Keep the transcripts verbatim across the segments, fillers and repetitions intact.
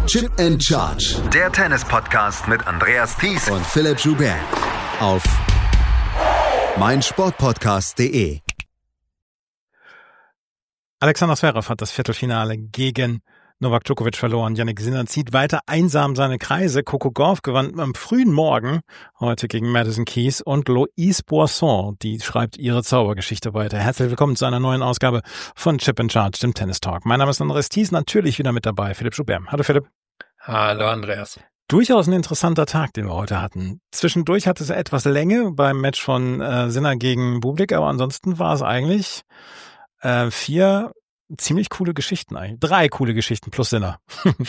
Chip and Charge. Der Tennis-Podcast mit Andreas Thies und Philipp Joubert. Auf meinsportpodcast punkt de. Alexander Zverev hat das Viertelfinale gegen Novak Djokovic verloren. Jannik Sinner zieht weiter einsam seine Kreise. Coco Gauff gewann am frühen Morgen heute gegen Madison Keys und Louise Boisson, die schreibt ihre Zaubergeschichte weiter. Herzlich willkommen zu einer neuen Ausgabe von Chip and Charge, dem Tennis Talk. Mein Name ist Andreas Thies, natürlich wieder mit dabei, Philipp Joubert. Hallo Philipp. Hallo Andreas. Durchaus ein interessanter Tag, den wir heute hatten. Zwischendurch hatte es etwas Länge beim Match von äh, Sinner gegen Bublik, aber ansonsten war es eigentlich äh, vier ziemlich coole Geschichten eigentlich. Drei coole Geschichten plus Sinner.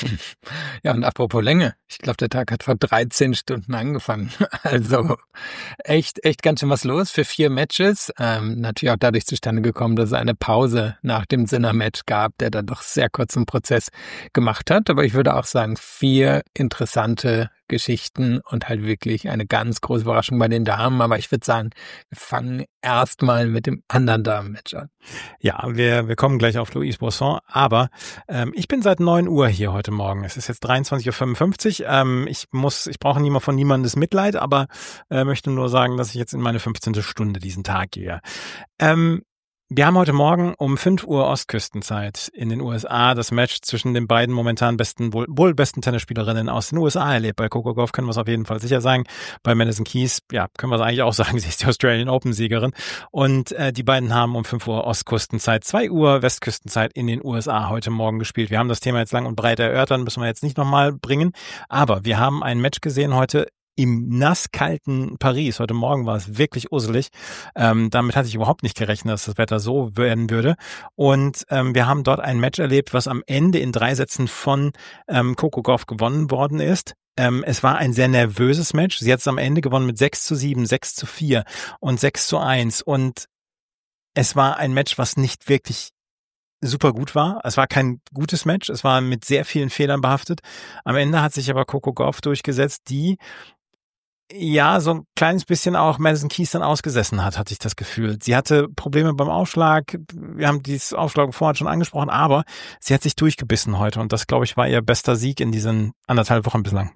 Ja, und apropos Länge. Ich glaube, der Tag hat vor dreizehn Stunden angefangen. Also echt, echt ganz schön was los für vier Matches. Ähm, natürlich auch dadurch zustande gekommen, dass es eine Pause nach dem Sinner-Match gab, der dann doch sehr kurzen Prozess gemacht hat. Aber ich würde auch sagen, vier interessante Geschichten und halt wirklich eine ganz große Überraschung bei den Damen. Aber ich würde sagen, wir fangen erstmal mit dem anderen Damen-Match an. Ja, wir, wir kommen gleich auf Louise Boisson, aber ähm, ich bin seit neun Uhr hier heute Morgen. Es ist jetzt dreiundzwanzig Uhr fünfundfünfzig. Ähm, ich muss, ich brauche niemand von niemandes Mitleid, aber äh, möchte nur sagen, dass ich jetzt in meine fünfzehnte Stunde diesen Tag gehe. Ähm, Wir haben heute Morgen um fünf Uhr Ostküstenzeit in den U S A das Match zwischen den beiden momentan besten, wohl, wohl besten Tennisspielerinnen aus den U S A erlebt. Bei Coco Gauff können wir es auf jeden Fall sicher sagen. Bei Madison Keys, ja, können wir es eigentlich auch sagen, sie ist die Australian Open Siegerin. Und äh, die beiden haben um fünf Uhr Ostküstenzeit, zwei Uhr Westküstenzeit in den U S A heute Morgen gespielt. Wir haben das Thema jetzt lang und breit erörtert, müssen wir jetzt nicht nochmal bringen. Aber wir haben ein Match gesehen heute im nasskalten Paris. Heute Morgen war es wirklich usselig. Ähm, damit hatte ich überhaupt nicht gerechnet, dass das Wetter so werden würde. Und ähm, wir haben dort ein Match erlebt, was am Ende in drei Sätzen von ähm, Coco Gauff gewonnen worden ist. Ähm, es war ein sehr nervöses Match. Sie hat es am Ende gewonnen mit sechs zu sieben, sechs zu vier und sechs zu eins. Und es war ein Match, was nicht wirklich super gut war. Es war kein gutes Match. Es war mit sehr vielen Fehlern behaftet. Am Ende hat sich aber Coco Gauff durchgesetzt, die ja so ein kleines bisschen auch Madison Keys dann ausgesessen hat, hatte ich das Gefühl. Sie hatte Probleme beim Aufschlag. Wir haben dieses Aufschlag vorher schon angesprochen, aber sie hat sich durchgebissen heute und das, glaube ich, war ihr bester Sieg in diesen anderthalb Wochen bislang.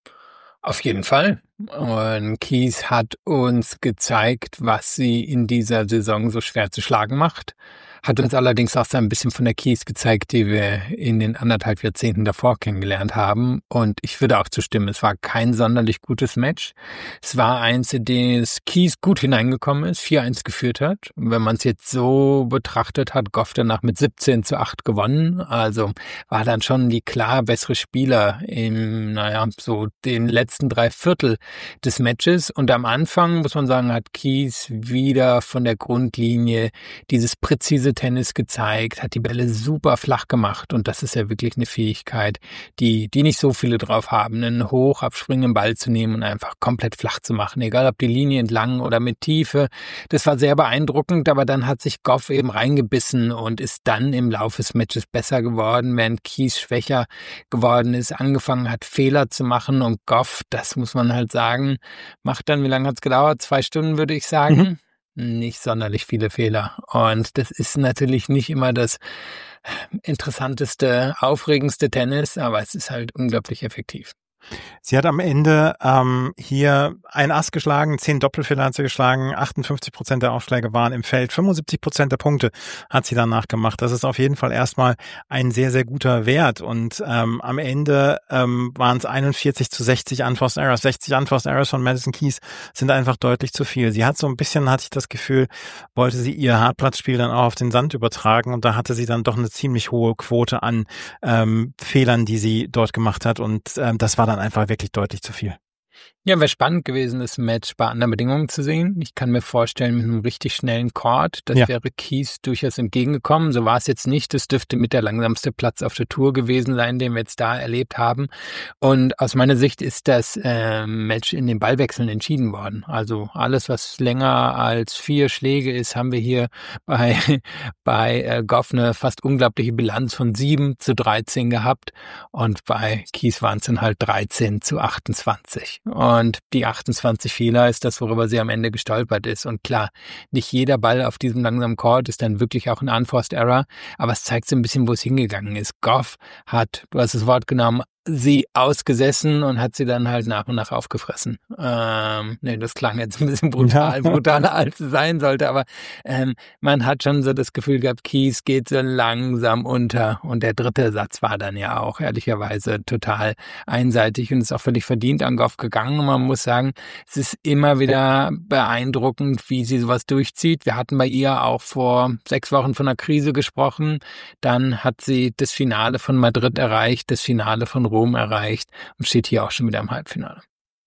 Auf jeden Fall. Und Keys hat uns gezeigt, was sie in dieser Saison so schwer zu schlagen macht. Hat uns allerdings auch so ein bisschen von der Keys gezeigt, die wir in den anderthalb Jahrzehnten davor kennengelernt haben. Und ich würde auch zustimmen, es war kein sonderlich gutes Match. Es war eins, in das Keys gut hineingekommen ist, vier eins geführt hat. Und wenn man es jetzt so betrachtet, hat Gauff danach mit siebzehn zu acht gewonnen. Also war dann schon die klar bessere Spieler im, naja, so den letzten drei Viertel des Matches. Und am Anfang, muss man sagen, hat Keys wieder von der Grundlinie dieses präzise Tennis gezeigt, hat die Bälle super flach gemacht und das ist ja wirklich eine Fähigkeit, die die nicht so viele drauf haben, einen hoch abspringenden Ball zu nehmen und einfach komplett flach zu machen, egal ob die Linie entlang oder mit Tiefe. Das war sehr beeindruckend, aber dann hat sich Gauff eben reingebissen und ist dann im Laufe des Matches besser geworden, während Keys schwächer geworden ist, angefangen hat, Fehler zu machen und Gauff, das muss man halt sagen, macht dann, wie lange hat es gedauert? Zwei Stunden, würde ich sagen. Mhm. Nicht sonderlich viele Fehler. Und das ist natürlich nicht immer das interessanteste, aufregendste Tennis, aber es ist halt unglaublich effektiv. Sie hat am Ende ähm, hier ein Ass geschlagen, zehn Doppelfehler hat sie geschlagen, achtundfünfzig Prozent der Aufschläge waren im Feld, fünfundsiebzig Prozent der Punkte hat sie danach gemacht. Das ist auf jeden Fall erstmal ein sehr, sehr guter Wert und ähm, am Ende ähm, waren es einundvierzig zu sechzig Unforced Errors. sechzig Unforced Errors von Madison Keys sind einfach deutlich zu viel. Sie hat so ein bisschen, hatte ich das Gefühl, wollte sie ihr Hartplatzspiel dann auch auf den Sand übertragen und da hatte sie dann doch eine ziemlich hohe Quote an ähm, Fehlern, die sie dort gemacht hat und ähm, das war dann einfach wirklich deutlich zu viel. Ja, wäre spannend gewesen, das Match bei anderen Bedingungen zu sehen. Ich kann mir vorstellen, mit einem richtig schnellen Court, das ja. wäre Keys durchaus entgegengekommen. So war es jetzt nicht. Das dürfte mit der langsamste Platz auf der Tour gewesen sein, den wir jetzt da erlebt haben. Und aus meiner Sicht ist das äh, Match in den Ballwechseln entschieden worden. Also alles, was länger als vier Schläge ist, haben wir hier bei, bei äh, Gauff eine fast unglaubliche Bilanz von sieben zu dreizehn gehabt. Und bei Keys waren es dann halt dreizehn zu achtundzwanzig. Und die achtundzwanzig Fehler ist das, worüber sie am Ende gestolpert ist. Und klar, nicht jeder Ball auf diesem langsamen Court ist dann wirklich auch ein Unforced Error, aber es zeigt so ein bisschen, wo es hingegangen ist. Gauff hat, du hast das Wort genommen, sie ausgesessen und hat sie dann halt nach und nach aufgefressen. Ähm, nee, das klang jetzt ein bisschen brutal, brutaler als es sein sollte, aber ähm, man hat schon so das Gefühl gehabt, Keys geht so langsam unter und der dritte Satz war dann ja auch ehrlicherweise total einseitig und ist auch völlig verdient an Gauff gegangen und man muss sagen, es ist immer wieder beeindruckend, wie sie sowas durchzieht. Wir hatten bei ihr auch vor sechs Wochen von einer Krise gesprochen, dann hat sie das Finale von Madrid erreicht, das Finale von Rom erreicht und steht hier auch schon wieder im Halbfinale.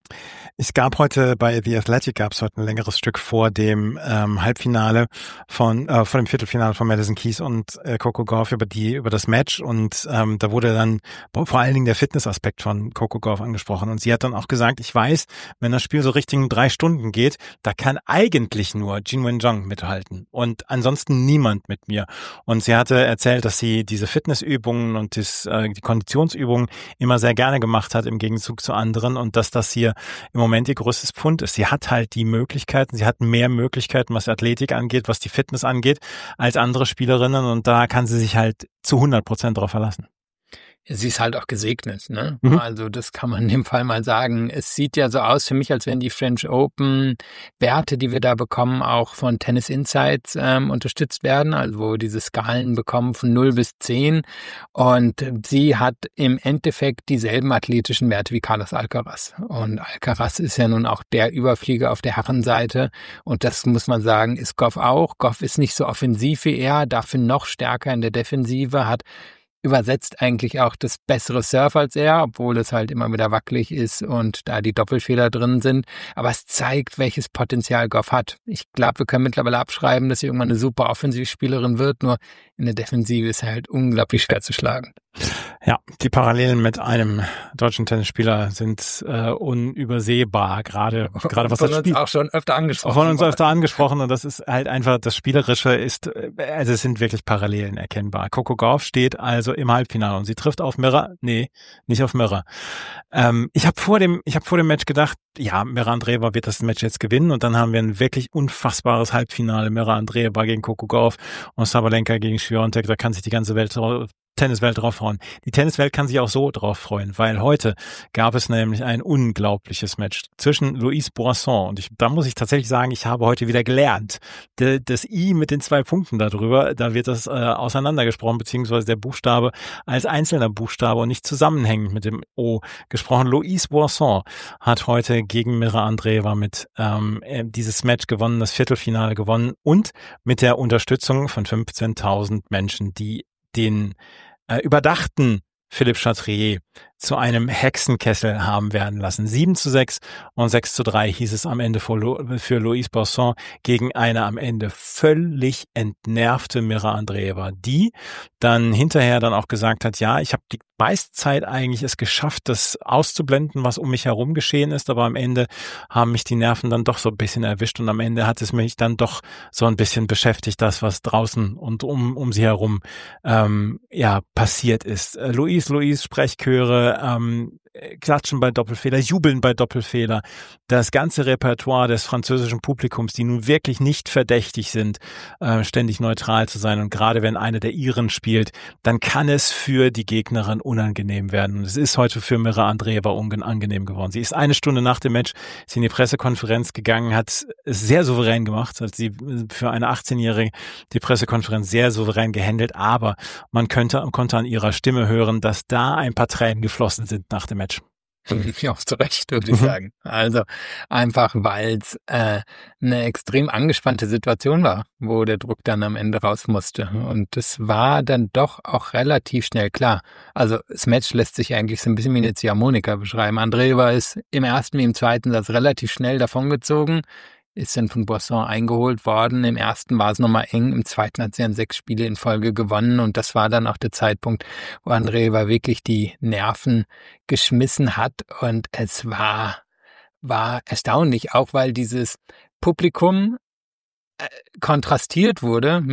Es gab heute bei The Athletic gab es heute ein längeres Stück vor dem ähm, Halbfinale von äh, vor dem Viertelfinale von Madison Keys und äh, Coco Gauff über die über das Match und ähm, da wurde dann vor allen Dingen der Fitnessaspekt von Coco Gauff angesprochen und sie hat dann auch gesagt, ich weiß, wenn das Spiel so Richtung drei Stunden geht, da kann eigentlich nur Jin Wen-Jong mithalten und ansonsten niemand mit mir. Und sie hatte erzählt, dass sie diese Fitnessübungen und das, äh, die Konditionsübungen immer sehr gerne gemacht hat im Gegenzug zu anderen und dass das hier im Moment ihr größtes Pfund ist. Sie hat halt die Möglichkeiten, sie hat mehr Möglichkeiten, was Athletik angeht, was die Fitness angeht, als andere Spielerinnen und da kann sie sich halt zu hundert Prozent drauf verlassen. Sie ist halt auch gesegnet, ne? Mhm. Also das kann man in dem Fall mal sagen. Es sieht ja so aus für mich, als wenn die French Open Werte, die wir da bekommen, auch von Tennis Insights ähm, unterstützt werden, also wo diese Skalen bekommen von null bis zehn und sie hat im Endeffekt dieselben athletischen Werte wie Carlos Alcaraz und Alcaraz ist ja nun auch der Überflieger auf der Herrenseite und das muss man sagen, ist Gauff auch. Gauff ist nicht so offensiv wie er, dafür noch stärker in der Defensive, hat übersetzt eigentlich auch das bessere Surf als er, obwohl es halt immer wieder wackelig ist und da die Doppelfehler drin sind. Aber es zeigt, welches Potenzial Gauff hat. Ich glaube, wir können mittlerweile abschreiben, dass sie irgendwann eine super Offensivspielerin wird, nur in der Defensive ist er halt unglaublich schwer zu schlagen. Ja, die Parallelen mit einem deutschen Tennisspieler sind äh, unübersehbar, gerade gerade was von das Spiel uns auch schon öfter angesprochen. Von uns öfter angesprochen und das ist halt einfach, das Spielerische ist, also es sind wirklich Parallelen erkennbar. Coco Gauff steht also im Halbfinale und sie trifft auf Mirra, nee, nicht auf Mirra. Ähm, ich habe vor dem, ich habe vor dem Match gedacht, ja, Mirra Andreeva wird das Match jetzt gewinnen und dann haben wir ein wirklich unfassbares Halbfinale, Mirra Andreeva gegen Coco Gauff und Sabalenka gegen Świątek, da kann sich die ganze Welt Tenniswelt drauf freuen. Die Tenniswelt kann sich auch so drauf freuen, weil heute gab es nämlich ein unglaubliches Match zwischen Louise Boisson und ich, da muss ich tatsächlich sagen, ich habe heute wieder gelernt. De, das I mit den zwei Punkten darüber, da wird das äh, auseinandergesprochen, beziehungsweise der Buchstabe als einzelner Buchstabe und nicht zusammenhängend mit dem O gesprochen. Louise Boisson hat heute gegen Mirra Andreeva mit ähm, dieses Match gewonnen, das Viertelfinale gewonnen und mit der Unterstützung von fünfzehntausend Menschen, die den äh, überdachten Philippe Chatrier zu einem Hexenkessel haben werden lassen. sieben zu sechs und sechs zu drei hieß es am Ende für, Lo- für Louise Boisson gegen eine am Ende völlig entnervte Mirra Andreeva, die dann hinterher dann auch gesagt hat, ja, ich habe die meiste Zeit eigentlich es geschafft, das auszublenden, was um mich herum geschehen ist, aber am Ende haben mich die Nerven dann doch so ein bisschen erwischt und am Ende hat es mich dann doch so ein bisschen beschäftigt, das, was draußen und um um sie herum ähm, ja passiert ist. Äh, Louise, Louise, Sprechchöre, ähm, Klatschen bei Doppelfehler, Jubeln bei Doppelfehler, das ganze Repertoire des französischen Publikums, die nun wirklich nicht verdächtig sind, äh, ständig neutral zu sein und gerade wenn eine der Iren spielt, dann kann es für die Gegnerin unangenehm werden und es ist heute für Mirra Andreeva unangenehm geworden. Sie ist eine Stunde nach dem Match ist in die Pressekonferenz gegangen, hat es sehr souverän gemacht, hat sie für eine achtzehnjährige die Pressekonferenz sehr souverän gehandelt, aber man könnte, konnte an ihrer Stimme hören, dass da ein paar Tränen geflossen sind nach dem Match. Ja, zu Recht, würde ich sagen. Also einfach, weil es äh, eine extrem angespannte Situation war, wo der Druck dann am Ende raus musste. Und das war dann doch auch relativ schnell klar. Also das Match lässt sich eigentlich so ein bisschen wie eine Ziehharmonika beschreiben. Andreeva ist im ersten wie im zweiten Satz relativ schnell davongezogen, ist dann von Boisson eingeholt worden. Im ersten war es nochmal eng, im zweiten hat sie dann sechs Spiele in Folge gewonnen und das war dann auch der Zeitpunkt, wo Andreeva wirklich die Nerven geschmissen hat und es war, war erstaunlich, auch weil dieses Publikum äh, kontrastiert wurde mit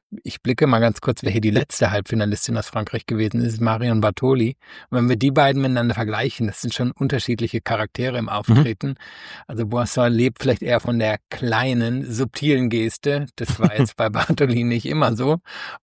ich blicke mal ganz kurz, wer hier die letzte Halbfinalistin aus Frankreich gewesen ist, Marion Bartoli. Und wenn wir die beiden miteinander vergleichen, das sind schon unterschiedliche Charaktere im Auftreten. Mhm. Also Boisson lebt vielleicht eher von der kleinen, subtilen Geste. Das war jetzt bei Bartoli nicht immer so.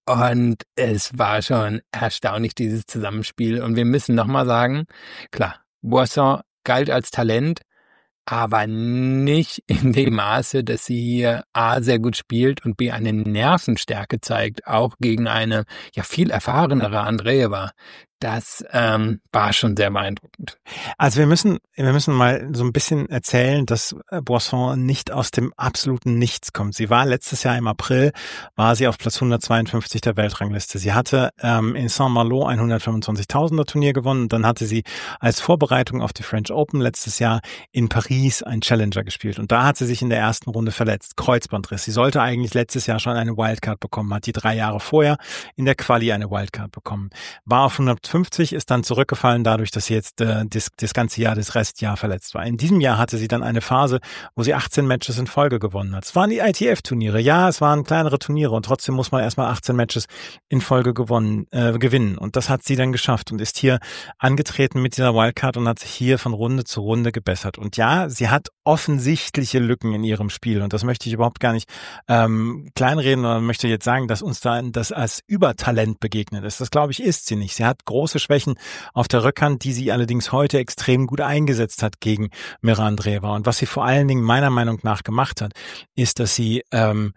Und es war schon erstaunlich, dieses Zusammenspiel. Und wir müssen nochmal sagen, klar, Boisson galt als Talent, aber nicht in dem Maße, dass sie hier A, sehr gut spielt und B, eine Nervenstärke zeigt, auch gegen eine ja viel erfahrenere Andreeva. Das ähm, war schon sehr beeindruckend. Also wir müssen, wir müssen mal so ein bisschen erzählen, dass Boisson nicht aus dem absoluten Nichts kommt. Sie war letztes Jahr im April, war sie auf Platz hundertzweiundfünfzig der Weltrangliste. Sie hatte ähm, in Saint-Malo ein hundertfünfundzwanzigtausender Turnier gewonnen und dann hatte sie als Vorbereitung auf die French Open letztes Jahr in Paris ein Challenger gespielt. Und da hat sie sich in der ersten Runde verletzt, Kreuzbandriss. Sie sollte eigentlich letztes Jahr schon eine Wildcard bekommen, hat die drei Jahre vorher in der Quali eine Wildcard bekommen. War auf hundertfünfzig, ist dann zurückgefallen dadurch, dass sie jetzt äh, das, das ganze Jahr, das Restjahr verletzt war. In diesem Jahr hatte sie dann eine Phase, wo sie achtzehn Matches in Folge gewonnen hat. Es waren die I T F-Turniere. Ja, es waren kleinere Turniere und trotzdem muss man erstmal achtzehn Matches in Folge gewonnen, äh, gewinnen. Und das hat sie dann geschafft und ist hier angetreten mit dieser Wildcard und hat sich hier von Runde zu Runde gebessert. Und ja, sie hat offensichtliche Lücken in ihrem Spiel und das möchte ich überhaupt gar nicht ähm, kleinreden oder möchte jetzt sagen, dass uns da das als Übertalent begegnet ist. Das, glaube ich, ist sie nicht. Sie hat große Schwächen auf der Rückhand, die sie allerdings heute extrem gut eingesetzt hat gegen Mira Andreeva. Und was sie vor allen Dingen meiner Meinung nach gemacht hat, ist, dass sie ähm,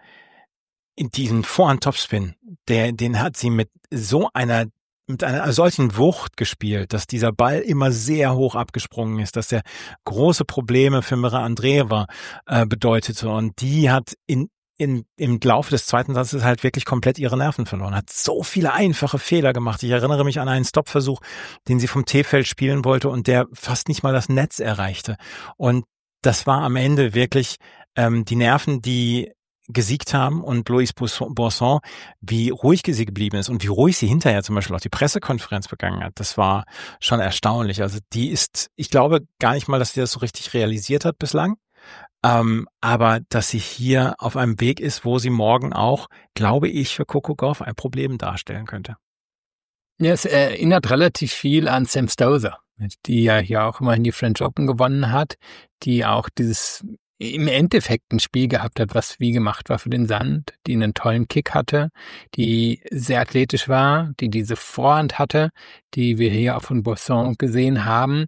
in diesen Vorhand-Topspin, der, den hat sie mit so einer mit einer solchen Wucht gespielt, dass dieser Ball immer sehr hoch abgesprungen ist, dass er große Probleme für Mira Andreeva äh, bedeutete. Und die hat in In, im Laufe des zweiten Satzes halt wirklich komplett ihre Nerven verloren, hat so viele einfache Fehler gemacht. Ich erinnere mich an einen Stoppversuch, den sie vom T-Feld spielen wollte und der fast nicht mal das Netz erreichte. Und das war am Ende wirklich ähm, die Nerven, die gesiegt haben und Louise Boisson, wie ruhig sie geblieben ist und wie ruhig sie hinterher zum Beispiel auch die Pressekonferenz begangen hat, das war schon erstaunlich. Also die ist, ich glaube gar nicht mal, dass sie das so richtig realisiert hat bislang. Ähm, aber dass sie hier auf einem Weg ist, wo sie morgen auch, glaube ich, für Coco Gauff ein Problem darstellen könnte. Ja, es erinnert relativ viel an Sam Stosur, die ja hier auch immerhin die French Open gewonnen hat, die auch dieses im Endeffekt ein Spiel gehabt hat, was wie gemacht war für den Sand, die einen tollen Kick hatte, die sehr athletisch war, die diese Vorhand hatte, die wir hier auch von Boisson gesehen haben.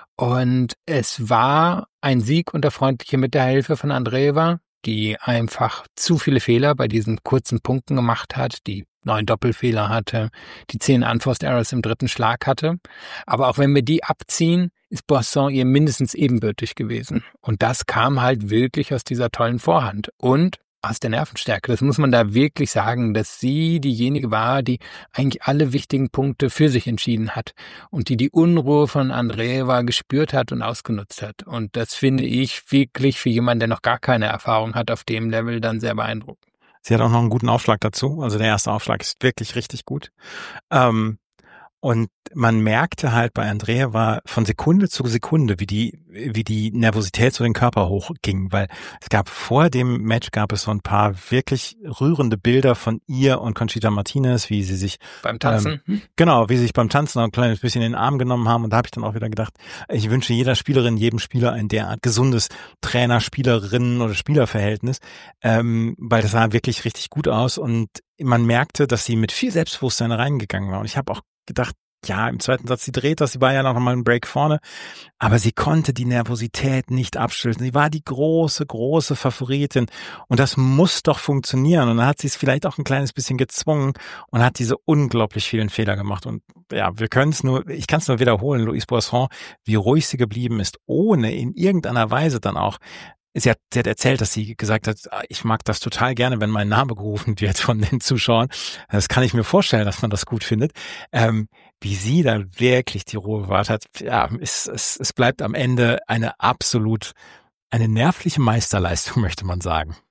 Und es war ein Sieg unter freundlicher Mithilfe von Andreeva, die einfach zu viele Fehler bei diesen kurzen Punkten gemacht hat, die neun Doppelfehler hatte, die zehn Unforced Errors im dritten Schlag hatte. Aber auch wenn wir die abziehen, ist Boisson ihr mindestens ebenbürtig gewesen. Und das kam halt wirklich aus dieser tollen Vorhand und aus der Nervenstärke. Das muss man da wirklich sagen, dass sie diejenige war, die eigentlich alle wichtigen Punkte für sich entschieden hat und die die Unruhe von Andreeva gespürt hat und ausgenutzt hat. Und das finde ich wirklich für jemanden, der noch gar keine Erfahrung hat auf dem Level, dann sehr beeindruckend. Sie hat auch noch einen guten Aufschlag dazu. Also der erste Aufschlag ist wirklich richtig gut. Ähm, und man merkte halt bei Andreeva von Sekunde zu Sekunde, wie die, wie die Nervosität zu den Körper hochging, weil es gab vor dem Match gab es so ein paar wirklich rührende Bilder von ihr und Conchita Martinez, wie sie sich beim Tanzen, ähm, genau, wie sie sich beim Tanzen ein kleines bisschen in den Arm genommen haben. Und da habe ich dann auch wieder gedacht, ich wünsche jeder Spielerin, jedem Spieler ein derart gesundes Trainer-Spielerinnen- oder Spielerverhältnis, ähm, weil das sah wirklich richtig gut aus und man merkte, dass sie mit viel Selbstbewusstsein reingegangen war. Und ich habe auch gedacht, ja, im zweiten Satz, sie dreht das, sie war ja noch mal einen Break vorne, aber sie konnte die Nervosität nicht abschütteln. Sie war die große, große Favoritin und das muss doch funktionieren. Und dann hat sie es vielleicht auch ein kleines bisschen gezwungen und hat diese unglaublich vielen Fehler gemacht. Und ja, wir können es nur, ich kann es nur wiederholen, Louise Boisson, wie ruhig sie geblieben ist, ohne in irgendeiner Weise dann auch. Sie hat, sie hat erzählt, dass sie gesagt hat, ich mag das total gerne, wenn mein Name gerufen wird von den Zuschauern. Das kann ich mir vorstellen, dass man das gut findet. Ähm, wie sie dann wirklich die Ruhe bewahrt hat, ja, es, es, es bleibt am Ende eine absolut, eine nervliche Meisterleistung, möchte man sagen.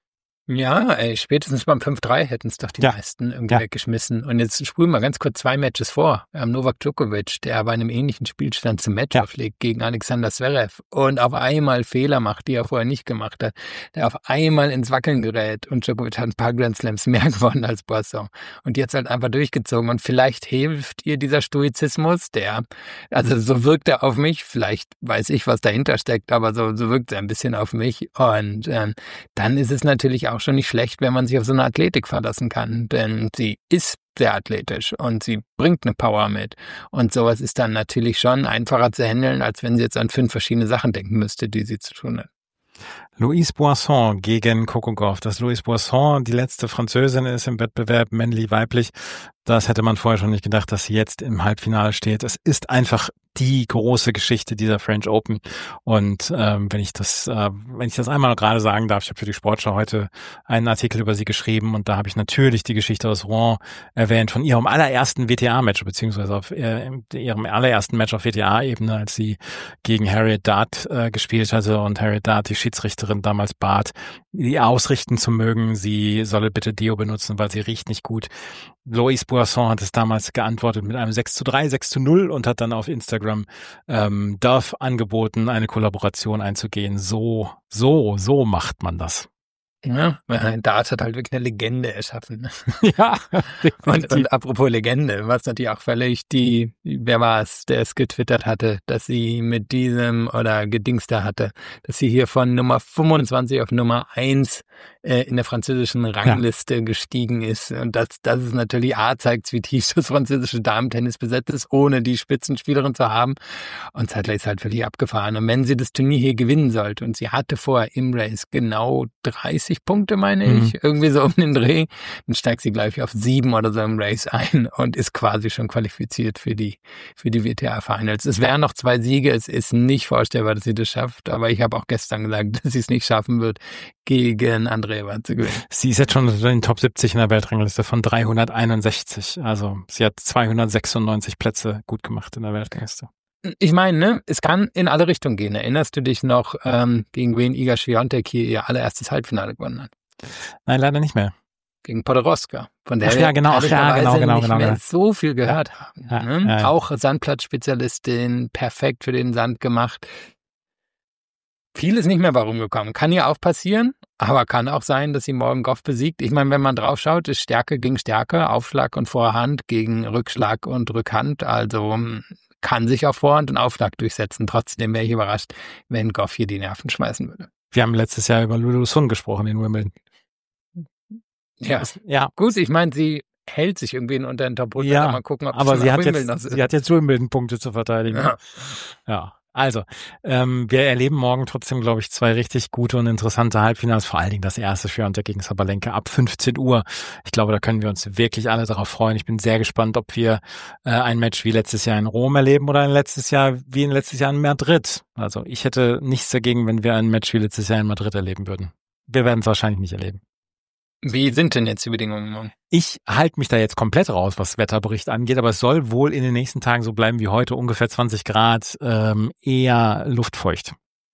Ja, ey, spätestens beim fünf drei hätten es doch die Ja. meisten irgendwie Ja. weggeschmissen. Und jetzt spulen wir ganz kurz zwei Matches vor. Wir haben Novak Djokovic, der bei einem ähnlichen Spielstand zum Match Ja. auflegt gegen Alexander Zverev und auf einmal Fehler macht, die er vorher nicht gemacht hat. Der auf einmal ins Wackeln gerät und Djokovic hat ein paar Grand Slams mehr gewonnen als Boisson. Und jetzt halt einfach durchgezogen. Und vielleicht hilft ihr dieser Stoizismus, der, also so wirkt er auf mich. Vielleicht weiß ich, was dahinter steckt, aber so, so wirkt er ein bisschen auf mich. Und ähm, dann ist es natürlich auch schon nicht schlecht, wenn man sich auf so eine Athletik verlassen kann, denn sie ist sehr athletisch und sie bringt eine Power mit und sowas ist dann natürlich schon einfacher zu handeln, als wenn sie jetzt an fünf verschiedene Sachen denken müsste, die sie zu tun hat. Louise Boisson gegen Coco Gauff. Dass Louise Boisson die letzte Französin ist im Wettbewerb, männlich-weiblich, das hätte man vorher schon nicht gedacht, dass sie jetzt im Halbfinale steht. Es ist einfach die große Geschichte dieser French Open. Und ähm, wenn ich das, äh, wenn ich das einmal noch gerade sagen darf, ich habe für die Sportschau heute einen Artikel über sie geschrieben und da habe ich natürlich die Geschichte aus Rouen erwähnt von ihrem allerersten W T A-Match, beziehungsweise auf äh, ihrem allerersten Match auf W T A-Ebene, als sie gegen Harriet Dart äh, gespielt hatte und Harriet Dart, die Schiedsrichterin, damals bat, die ausrichten zu mögen, sie solle bitte Deo benutzen, weil sie riecht nicht gut. Louise Boisson hat es damals geantwortet mit einem sechs zu drei, sechs zu null und hat dann auf Instagram ähm, Dove angeboten, eine Kollaboration einzugehen. So, so, so macht man das. Ja, Dart hat halt wirklich eine Legende erschaffen. Ja, und, und apropos Legende, was natürlich auch völlig die, wer war es, der es getwittert hatte, dass sie mit diesem oder gedingster hatte, dass sie hier von Nummer fünfundzwanzig auf Nummer eins äh, in der französischen Rangliste ja. gestiegen ist. Und das, das ist natürlich A, zeigt, wie tief das französische Damen-Tennis besetzt ist, ohne die Spitzenspielerin zu haben. Und zeitgleich ist halt völlig abgefahren. Und wenn sie das Turnier hier gewinnen sollte, und sie hatte vorher im Race genau dreißig Punkte, meine Mhm. ich, irgendwie so um den Dreh, dann steigt sie gleich auf sieben oder so im Race ein und ist quasi schon qualifiziert für die für die W T A-Finals. Es wären noch zwei Siege, es ist nicht vorstellbar, dass sie das schafft, aber ich habe auch gestern gesagt, dass sie es nicht schaffen wird, gegen Andreeva zu gewinnen. Sie ist jetzt schon in den Top siebzig in der Weltrangliste von dreihunderteinundsechzig, also sie hat zweihundertsechsundneunzig Plätze gut gemacht in der Weltrangliste. Ich meine, ne, es kann in alle Richtungen gehen. Erinnerst du dich noch, ähm, gegen wen Iga Swiatek hier ihr allererstes Halbfinale gewonnen hat? Nein, leider nicht mehr. Gegen Podoroska, von der Ach wir ja, genau, ach ja, genau, genau, nicht genau, mehr genau. so viel gehört haben. Ja, ne? ja, ja. Auch Sandplatzspezialistin, perfekt für den Sand gemacht. Viel ist nicht mehr warum gekommen. Kann ja auch passieren, aber kann auch sein, dass sie morgen Gauff besiegt. Ich meine, wenn man drauf schaut, ist Stärke gegen Stärke, Aufschlag und Vorhand gegen Rückschlag und Rückhand. Also kann sich auf Vorhand und Aufschlag durchsetzen. Trotzdem wäre ich überrascht, wenn Gauff hier die Nerven schmeißen würde. Wir haben letztes Jahr über Lulu Sun gesprochen in Wimbledon. Ja, Das, ja, gut, ich meine, sie hält sich irgendwie unter den Top hundert. Ja, Mal gucken, ob das aber schon sie nach hat, Wimbledon jetzt, noch ist. sie hat jetzt Wimbledon-Punkte zu verteidigen. Ja. Ja, also ähm, wir erleben morgen trotzdem, glaube ich, zwei richtig gute und interessante Halbfinals. Vor allen Dingen das erste Swiatek gegen Sabalenka ab fünfzehn Uhr. Ich glaube, da können wir uns wirklich alle darauf freuen. Ich bin sehr gespannt, ob wir äh, ein Match wie letztes Jahr in Rom erleben oder ein letztes Jahr wie in letztes Jahr in Madrid. Also ich hätte nichts dagegen, wenn wir ein Match wie letztes Jahr in Madrid erleben würden. Wir werden es wahrscheinlich nicht erleben. Wie sind denn jetzt die Bedingungen morgen? Ich halte mich da jetzt komplett raus, was Wetterbericht angeht, aber es soll wohl in den nächsten Tagen so bleiben wie heute, ungefähr zwanzig Grad, ähm, eher luftfeucht.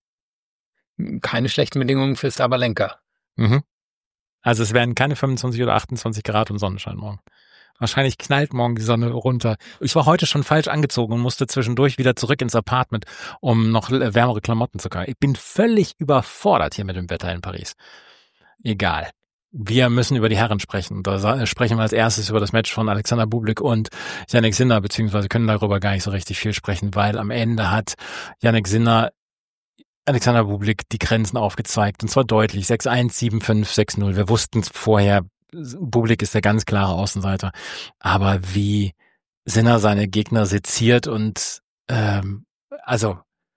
Keine schlechten Bedingungen für Sabalenka. Mhm. Also es werden keine fünfundzwanzig oder achtundzwanzig Grad und Sonnenschein morgen. Wahrscheinlich knallt morgen die Sonne runter. Ich war heute schon falsch angezogen und musste zwischendurch wieder zurück ins Apartment, um noch wärmere Klamotten zu kriegen. Ich bin völlig überfordert hier mit dem Wetter in Paris. Egal. Wir müssen über die Herren sprechen. Da sprechen wir als erstes über das Match von Alexander Bublik und Jannik Sinner, beziehungsweise können darüber gar nicht so richtig viel sprechen, weil am Ende hat Jannik Sinner Alexander Bublik die Grenzen aufgezeigt, und zwar deutlich. sechs eins, sieben fünf, sechs null. Wir wussten es vorher, Bublik ist der ganz klare Außenseiter. Aber wie Sinner seine Gegner seziert und ähm, also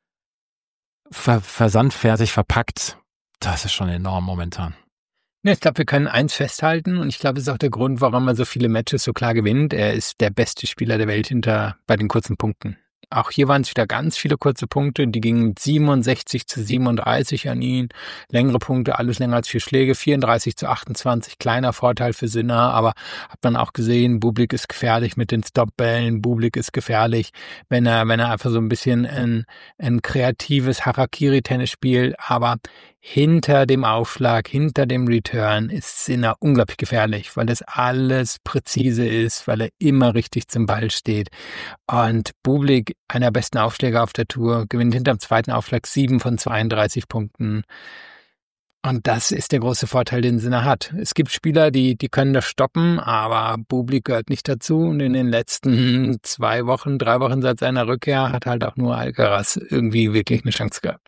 ver- versandfertig verpackt, das ist schon enorm momentan. Ja, ich glaube, wir können eins festhalten und ich glaube, das ist auch der Grund, warum er so viele Matches so klar gewinnt. Er ist der beste Spieler der Welt hinter bei den kurzen Punkten. Auch hier waren es wieder ganz viele kurze Punkte, die gingen mit siebenundsechzig zu siebenunddreißig an ihn. Längere Punkte, alles länger als vier Schläge, vierunddreißig zu achtundzwanzig, kleiner Vorteil für Sinner, aber hat man auch gesehen, Bublik ist gefährlich mit den Stopbällen, Bublik ist gefährlich, wenn er wenn er einfach so ein bisschen ein, ein kreatives Harakiri-Tennis spielt, aber hinter dem Aufschlag, hinter dem Return ist Sinner unglaublich gefährlich, weil das alles präzise ist, weil er immer richtig zum Ball steht. Und Bublik, einer der besten Aufschläger auf der Tour, gewinnt hinterm zweiten Aufschlag sieben von zweiunddreißig Punkten. Und das ist der große Vorteil, den Sinner hat. Es gibt Spieler, die die können das stoppen, aber Bublik gehört nicht dazu. Und in den letzten zwei Wochen, drei Wochen seit seiner Rückkehr hat halt auch nur Alcaraz irgendwie wirklich eine Chance gehabt.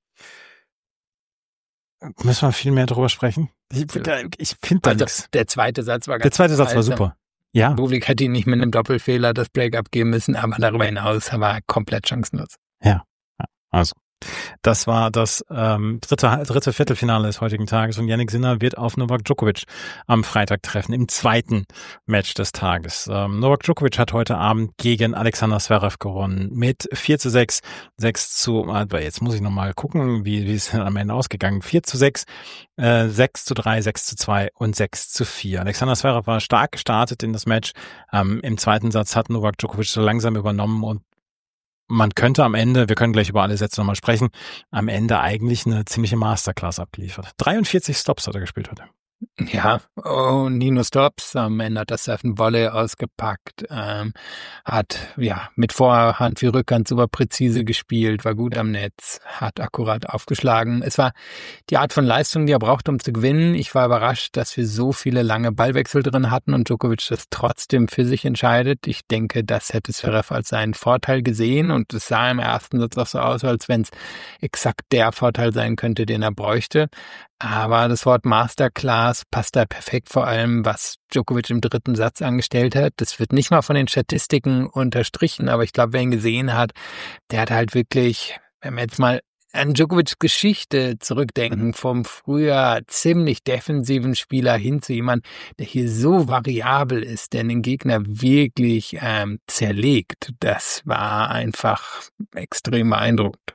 Müssen wir viel mehr darüber sprechen? Ich, ich finde da also, nichts. Der zweite Satz war ganz Der zweite Satz war super. Ja. Bublik hätte ihn nicht mit einem Doppelfehler das Break abgeben müssen, aber darüber hinaus war er komplett chancenlos. Ja, also. Das war das ähm, dritte, dritte Viertelfinale des heutigen Tages und Jannik Sinner wird auf Novak Djokovic am Freitag treffen, im zweiten Match des Tages. Ähm, Novak Djokovic hat heute Abend gegen Alexander Zverev gewonnen mit vier zu sechs, sechs zu, aber jetzt muss ich nochmal gucken, wie, wie ist es am Ende ausgegangen. vier zu sechs, äh, sechs zu drei, sechs zu zwei und sechs zu vier. Alexander Zverev war stark gestartet in das Match. Ähm, im zweiten Satz hat Novak Djokovic so langsam übernommen und man könnte am Ende, wir können gleich über alle Sätze nochmal sprechen, am Ende eigentlich eine ziemliche Masterclass abgeliefert. dreiundvierzig Stops hat er gespielt heute. Ja, und Nino Stops, am Ende hat das Surfen Volley ausgepackt, ähm, hat ja mit Vorhand wie Rückhand super präzise gespielt, war gut am Netz, hat akkurat aufgeschlagen. Es war die Art von Leistung, die er brauchte, um zu gewinnen. Ich war überrascht, dass wir so viele lange Ballwechsel drin hatten und Djokovic das trotzdem für sich entscheidet. Ich denke, das hätte Zverev als seinen Vorteil gesehen und es sah im ersten Satz auch so aus, als wenn es exakt der Vorteil sein könnte, den er bräuchte. Aber das Wort Masterclass passt da perfekt, vor allem was Djokovic im dritten Satz angestellt hat. Das wird nicht mal von den Statistiken unterstrichen, aber ich glaube, wer ihn gesehen hat, der hat halt wirklich, wenn wir jetzt mal an Djokovics Geschichte zurückdenken, vom früher ziemlich defensiven Spieler hin zu jemand, der hier so variabel ist, der den Gegner wirklich ähm, zerlegt. Das war einfach extrem beeindruckend.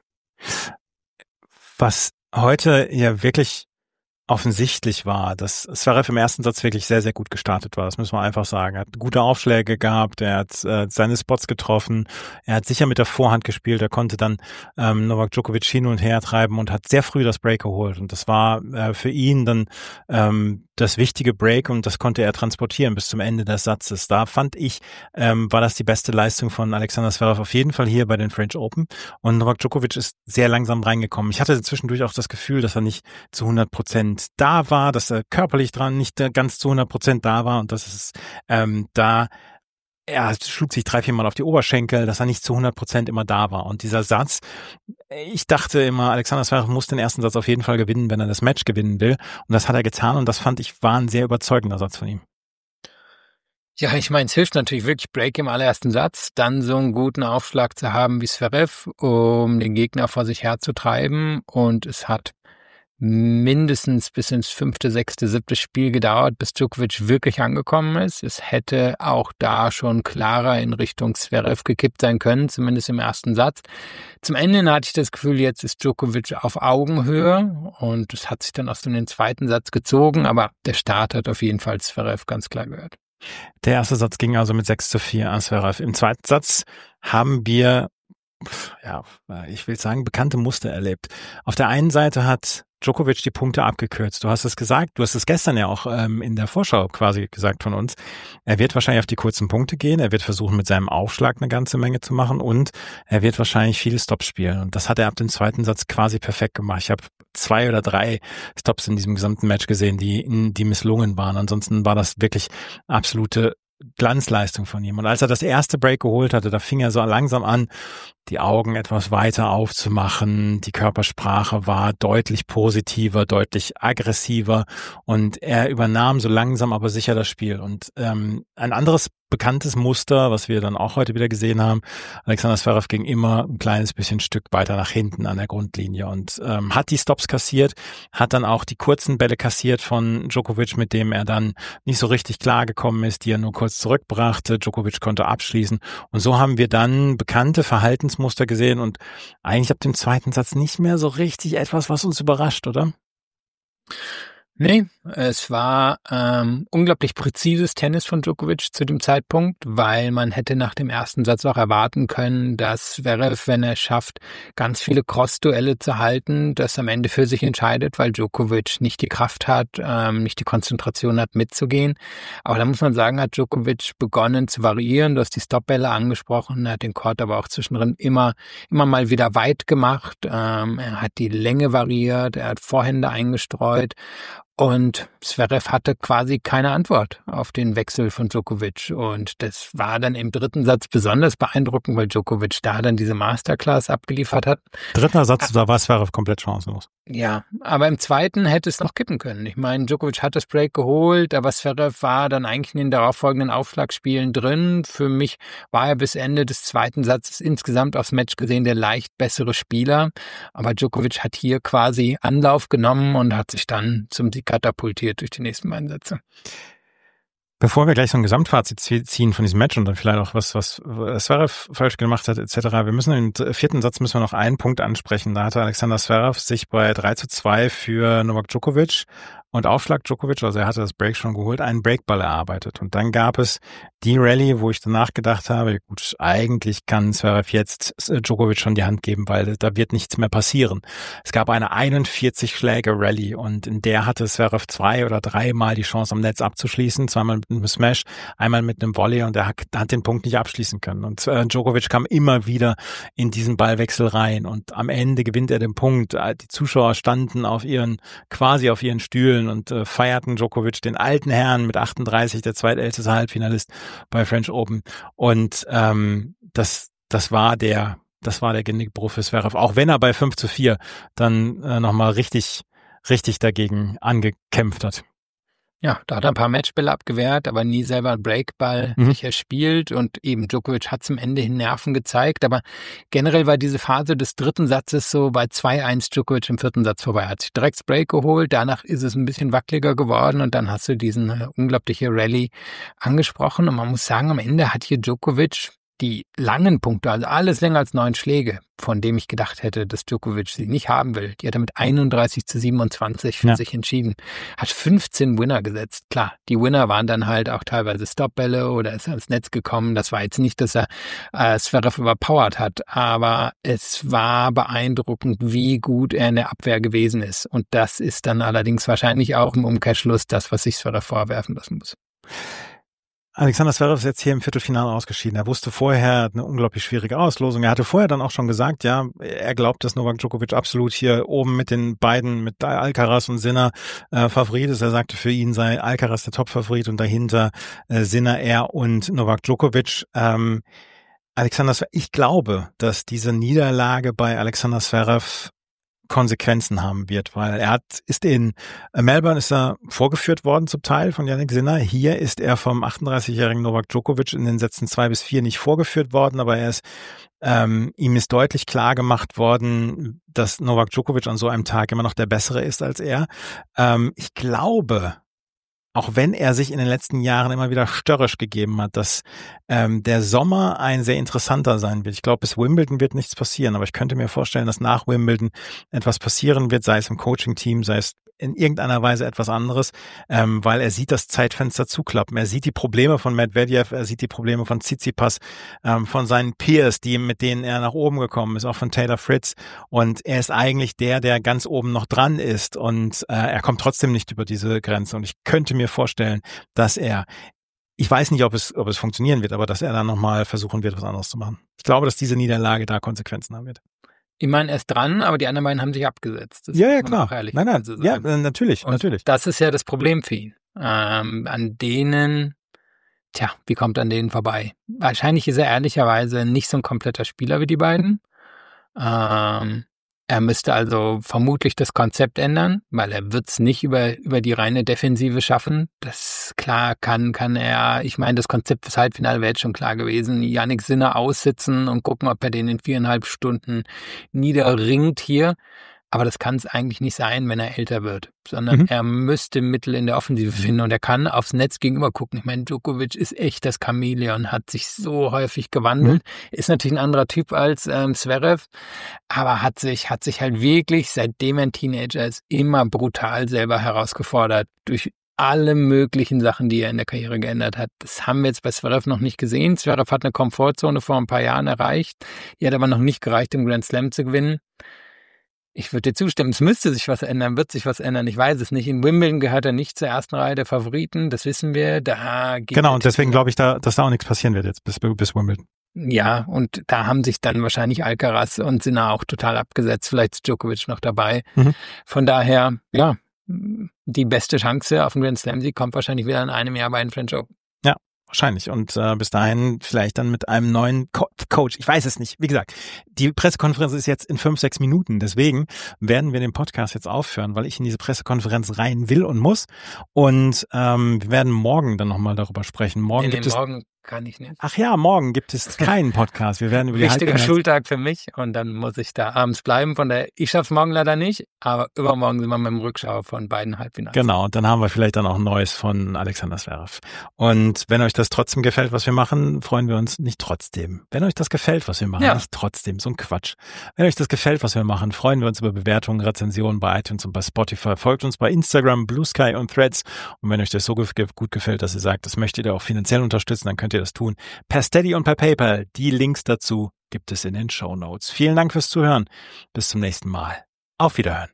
Was heute ja wirklich offensichtlich war, dass Zverev im ersten Satz wirklich sehr, sehr gut gestartet war. Das müssen wir einfach sagen. Er hat gute Aufschläge gehabt, er hat äh, seine Spots getroffen, er hat sicher mit der Vorhand gespielt, er konnte dann ähm, Novak Djokovic hin und her treiben und hat sehr früh das Break geholt. Und das war äh, für ihn dann ähm, das wichtige Break und das konnte er transportieren bis zum Ende des Satzes. Da fand ich, ähm, war das die beste Leistung von Alexander Zverev auf jeden Fall hier bei den French Open. Und Novak Djokovic ist sehr langsam reingekommen. Ich hatte zwischendurch auch das Gefühl, dass er nicht zu hundert Prozent da war, dass er körperlich dran nicht ganz zu hundert Prozent da war und dass es ähm, da, er schlug sich drei, vier Mal auf die Oberschenkel, dass er nicht zu hundert Prozent immer da war. Und dieser Satz, ich dachte immer, Alexander Zverev muss den ersten Satz auf jeden Fall gewinnen, wenn er das Match gewinnen will. Und das hat er getan und das fand ich, war ein sehr überzeugender Satz von ihm. Ja, ich meine, es hilft natürlich wirklich Break im allerersten Satz, dann so einen guten Aufschlag zu haben wie Zverev, um den Gegner vor sich herzutreiben. Und es hat mindestens bis ins fünfte, sechste, siebte Spiel gedauert, bis Djokovic wirklich angekommen ist. Es hätte auch da schon klarer in Richtung Zverev gekippt sein können, zumindest im ersten Satz. Zum Ende hatte ich das Gefühl, jetzt ist Djokovic auf Augenhöhe und es hat sich dann aus dem zweiten Satz gezogen, aber der Start hat auf jeden Fall Zverev ganz klar gehört. Der erste Satz ging also mit sechs zu vier an Zverev. Im zweiten Satz haben wir, ja, ich will sagen, bekannte Muster erlebt. Auf der einen Seite hat Djokovic die Punkte abgekürzt. Du hast es gesagt, du hast es gestern ja auch ähm, in der Vorschau quasi gesagt von uns. Er wird wahrscheinlich auf die kurzen Punkte gehen, er wird versuchen mit seinem Aufschlag eine ganze Menge zu machen und er wird wahrscheinlich viele Stops spielen. Und das hat er ab dem zweiten Satz quasi perfekt gemacht. Ich habe zwei oder drei Stops in diesem gesamten Match gesehen, die, die misslungen waren. Ansonsten war das wirklich absolute Glanzleistung von ihm. Und als er das erste Break geholt hatte, da fing er so langsam an, die Augen etwas weiter aufzumachen. Die Körpersprache war deutlich positiver, deutlich aggressiver und er übernahm so langsam aber sicher das Spiel. Und ähm, ein anderes bekanntes Muster, was wir dann auch heute wieder gesehen haben, Alexander Zverev ging immer ein kleines bisschen Stück weiter nach hinten an der Grundlinie und ähm, hat die Stops kassiert, hat dann auch die kurzen Bälle kassiert von Djokovic, mit dem er dann nicht so richtig klargekommen ist, die er nur kurz zurückbrachte. Djokovic konnte abschließen und so haben wir dann bekannte Verhaltensmuster gesehen und eigentlich ab dem zweiten Satz nicht mehr so richtig etwas, was uns überrascht, oder? Nee, es war ähm, unglaublich präzises Tennis von Djokovic zu dem Zeitpunkt, weil man hätte nach dem ersten Satz auch erwarten können, dass Zverev, wenn er schafft, ganz viele Cross-Duelle zu halten, das am Ende für sich entscheidet, weil Djokovic nicht die Kraft hat, ähm, nicht die Konzentration hat, mitzugehen. Aber da muss man sagen, hat Djokovic begonnen zu variieren. Du hast die Stopbälle angesprochen, er hat den Court aber auch zwischendrin immer, immer mal wieder weit gemacht. Ähm, er hat die Länge variiert, er hat Vorhände eingestreut. Und Zverev hatte quasi keine Antwort auf den Wechsel von Djokovic. Und das war dann im dritten Satz besonders beeindruckend, weil Djokovic da dann diese Masterclass abgeliefert hat. Dritter Satz, da war Zverev komplett chancenlos. Ja, aber im zweiten hätte es noch kippen können. Ich meine, Djokovic hat das Break geholt, aber Zverev war dann eigentlich in den darauffolgenden Aufschlagspielen drin. Für mich war er bis Ende des zweiten Satzes insgesamt aufs Match gesehen der leicht bessere Spieler. Aber Djokovic hat hier quasi Anlauf genommen und hat sich dann zum Sieg katapultiert durch die nächsten beiden Sätze. Bevor wir gleich so ein Gesamtfazit ziehen von diesem Match und dann vielleicht auch was, was Zverev falsch gemacht hat et cetera. Wir müssen im vierten Satz müssen wir noch einen Punkt ansprechen. Da hatte Alexander Zverev sich bei drei zu zwei für Novak Djokovic und Aufschlag Djokovic, also er hatte das Break schon geholt, einen Breakball erarbeitet. Und dann gab es die Rallye, wo ich danach gedacht habe, gut, eigentlich kann Zverev jetzt Djokovic schon die Hand geben, weil da wird nichts mehr passieren. Es gab eine einundvierzig Schläge Rallye und in der hatte Zverev zwei oder dreimal die Chance am Netz abzuschließen, zweimal mit einem Smash, einmal mit einem Volley und er hat, hat den Punkt nicht abschließen können. Und äh, Djokovic kam immer wieder in diesen Ballwechsel rein und am Ende gewinnt er den Punkt. Die Zuschauer standen auf ihren, quasi auf ihren Stühlen und äh, feierten Djokovic, den alten Herrn mit achtunddreißig, der zweitälteste Halbfinalist bei French Open. Und ähm, das, das war der, das war der Genickbruch für Zverev. Auch wenn er bei fünf zu vier dann äh, nochmal richtig, richtig dagegen angekämpft hat. Ja, da hat er ein paar Matchbälle abgewehrt, aber nie selber einen Breakball Mhm. sich erspielt und eben Djokovic hat zum Ende hin Nerven gezeigt, aber generell war diese Phase des dritten Satzes so bei zwei eins Djokovic im vierten Satz vorbei. Er hat sich direkt das Break geholt, danach ist es ein bisschen wackeliger geworden und dann hast du diesen äh, unglaubliche Rallye angesprochen und man muss sagen, am Ende hat hier Djokovic die langen Punkte, also alles länger als neun Schläge, von dem ich gedacht hätte, dass Djokovic sie nicht haben will. Die hat er mit einunddreißig zu siebenundzwanzig für Ja. sich entschieden. Hat fünfzehn Winner gesetzt. Klar, die Winner waren dann halt auch teilweise Stopbälle oder ist ans Netz gekommen. Das war jetzt nicht, dass er äh, Zverev überpowert hat, aber es war beeindruckend, wie gut er in der Abwehr gewesen ist. Und das ist dann allerdings wahrscheinlich auch im Umkehrschluss das, was sich Zverev vorwerfen lassen muss. Alexander Zverev ist jetzt hier im Viertelfinale ausgeschieden. Er wusste vorher eine unglaublich schwierige Auslosung. Er hatte vorher dann auch schon gesagt, ja, er glaubt, dass Novak Djokovic absolut hier oben mit den beiden, mit Alcaraz und Sinner äh, Favorit ist. Er sagte, für ihn sei Alcaraz der Top-Favorit und dahinter äh, Sinner, er und Novak Djokovic. Ähm, Alexander Zverev, ich glaube, dass diese Niederlage bei Alexander Zverev Konsequenzen haben wird, weil er hat, ist in Melbourne ist er vorgeführt worden zum Teil von Jannik Sinner. Hier ist er vom achtunddreißigjährigen Novak Djokovic in den Sätzen zwei bis vier nicht vorgeführt worden, aber er ist, ähm, ihm ist deutlich klar gemacht worden, dass Novak Djokovic an so einem Tag immer noch der Bessere ist als er. Ähm, ich glaube, auch wenn er sich in den letzten Jahren immer wieder störrisch gegeben hat, dass ähm, der Sommer ein sehr interessanter sein wird. Ich glaube, bis Wimbledon wird nichts passieren, aber ich könnte mir vorstellen, dass nach Wimbledon etwas passieren wird, sei es im Coaching-Team, sei es in irgendeiner Weise etwas anderes, ähm, weil er sieht das Zeitfenster zuklappen. Er sieht die Probleme von Medvedev, er sieht die Probleme von Tsitsipas, ähm, von seinen Peers, die mit denen er nach oben gekommen ist, auch von Taylor Fritz. Und er ist eigentlich der, der ganz oben noch dran ist und äh, er kommt trotzdem nicht über diese Grenze. Und ich könnte mir vorstellen, dass er, ich weiß nicht, ob es, ob es funktionieren wird, aber dass er dann nochmal versuchen wird, was anderes zu machen. Ich glaube, dass diese Niederlage da Konsequenzen haben wird. Ich meine, er ist dran, aber die anderen beiden haben sich abgesetzt. Das Ja, ja, muss man klar. auch ehrlich Nein, nein, sagen. ja, äh, natürlich, Und natürlich. das ist ja das Problem für ihn. Ähm, an denen, tja, wie kommt er an denen vorbei? Wahrscheinlich ist er ehrlicherweise nicht so ein kompletter Spieler wie die beiden. Ähm, er müsste also vermutlich das Konzept ändern, weil er wird es nicht über über die reine Defensive schaffen. Das klar kann kann er, ich meine, das Konzept fürs Halbfinale wäre jetzt schon klar gewesen. Jannik Sinner aussitzen und gucken, ob er den in viereinhalb Stunden niederringt hier. Aber das kann es eigentlich nicht sein, wenn er älter wird, sondern Mhm. er müsste Mittel in der Offensive finden und er kann aufs Netz gegenüber gucken. Ich meine, Djokovic ist echt das Chamäleon, hat sich so häufig gewandelt, ist natürlich ein anderer Typ als ähm, Zverev, aber hat sich, hat sich halt wirklich, seitdem er ein Teenager ist, immer brutal selber herausgefordert durch alle möglichen Sachen, die er in der Karriere geändert hat. Das haben wir jetzt bei Zverev noch nicht gesehen. Zverev hat eine Komfortzone vor ein paar Jahren erreicht. Die hat aber noch nicht gereicht, um Grand Slam zu gewinnen. Ich würde dir zustimmen, es müsste sich was ändern, wird sich was ändern, ich weiß es nicht. In Wimbledon gehört er nicht zur ersten Reihe der Favoriten, das wissen wir. Da geht Genau, der und deswegen Titel- glaube ich, da, dass da auch nichts passieren wird jetzt bis, bis Wimbledon. Ja, und da haben sich dann wahrscheinlich Alcaraz und Sinner auch total abgesetzt, vielleicht ist Djokovic noch dabei. Mhm. Von daher, ja, die beste Chance auf den Grand Slam-Sieg kommt wahrscheinlich wieder in einem Jahr bei den French Open. Wahrscheinlich. Und äh, bis dahin vielleicht dann mit einem neuen Co- Coach. Ich weiß es nicht. Wie gesagt, die Pressekonferenz ist jetzt in fünf, sechs Minuten. Deswegen werden wir den Podcast jetzt aufhören, weil ich in diese Pressekonferenz rein will und muss. Und ähm, wir werden morgen dann nochmal darüber sprechen. Morgen Nee, gibt nee, es... morgen kann ich nicht. Ach ja, morgen gibt es keinen Podcast. Wir werden über die Wichtiger Halbfinals- Schultag für mich und dann muss ich da abends bleiben. Von der, ich schaff's morgen leider nicht, aber übermorgen sind wir mit dem Rückschau von beiden Halbfinals. Genau, und dann haben wir vielleicht dann auch Neues von Alexander Zverev. Und wenn euch das trotzdem gefällt, was wir machen, freuen wir uns nicht trotzdem. Wenn euch das gefällt, was wir machen, Ja. nicht trotzdem, so ein Quatsch. Wenn euch das gefällt, was wir machen, freuen wir uns über Bewertungen, Rezensionen bei iTunes und bei Spotify. Folgt uns bei Instagram, Blue Sky und Threads. Und wenn euch das so ge- gut gefällt, dass ihr sagt, das möchtet ihr auch finanziell unterstützen, dann könnt ihr das tun. Per Steady und per PayPal. Die Links dazu gibt es in den Shownotes. Vielen Dank fürs Zuhören. Bis zum nächsten Mal. Auf Wiederhören.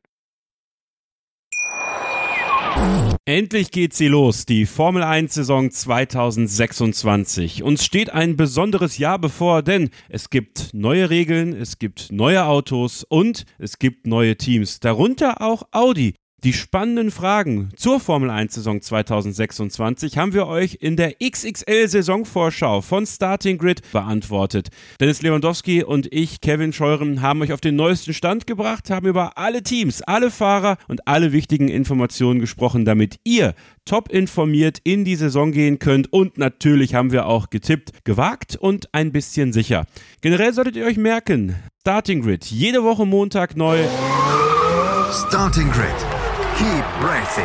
Endlich geht sie los, die Formel eins Saison zweitausendsechsundzwanzig. Uns steht ein besonderes Jahr bevor, denn es gibt neue Regeln, es gibt neue Autos und es gibt neue Teams, darunter auch Audi. Die spannenden Fragen zur Formel eins Saison zweitausendsechsundzwanzig haben wir euch in der X X L-Saisonvorschau von Starting Grid beantwortet. Dennis Lewandowski und ich, Kevin Scheuren, haben euch auf den neuesten Stand gebracht, haben über alle Teams, alle Fahrer und alle wichtigen Informationen gesprochen, damit ihr top informiert in die Saison gehen könnt. Und natürlich haben wir auch getippt, gewagt und ein bisschen sicher. Generell solltet ihr euch merken, Starting Grid, jede Woche Montag neu. Starting Grid. Keep racing.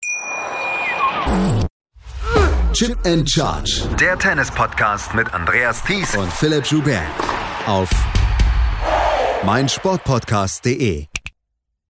Chip and Charge. Der Tennis-Podcast mit Andreas Thies Und Philipp Joubert. Auf meinsportpodcast punkt de.